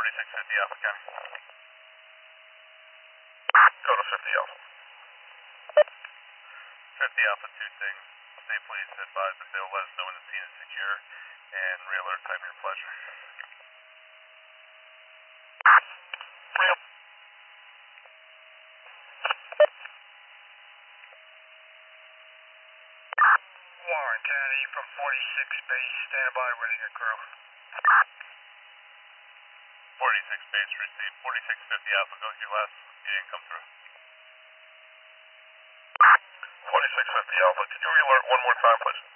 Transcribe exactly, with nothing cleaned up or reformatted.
forty-six fifty Alpha County. Go to fifty Alpha. fifty Alpha, two things. Stay please advise that they'll let us know when the scene is secure, and re-alert time your pleasure. Warren County from forty-six base, stand by, ready to crew. forty-six base received, forty-six fifty Alpha, go with your last, you didn't come through. forty-six fifty Alpha, can you re-alert one more time, please?